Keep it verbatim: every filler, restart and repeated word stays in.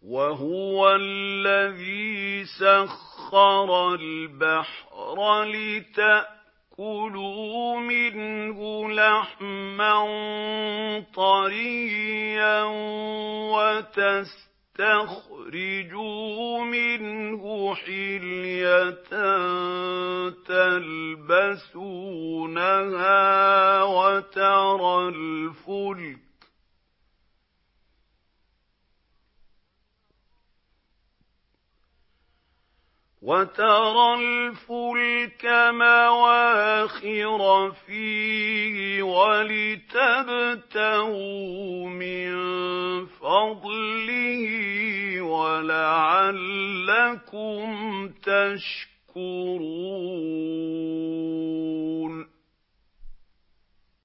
وَهُوَ الَّذِي سَخَّرَ الْبَحْرَ لِتَأْكُلُوا مِنْهُ لَحْمًا طَرِيًّا وَتَسْتَخْرِجُوا مِنْهُ حِلْيَةً تَلْبَسُونَهَا وَتَرَى الْفُلْكَ وَتَرَى الْفُلْكَ مَوَاخِرَ فِيهِ وَلِتَبْتَغُوا مِن فَضْلِهِ وَلَعَلَّكُمْ تَشْكُرُونَ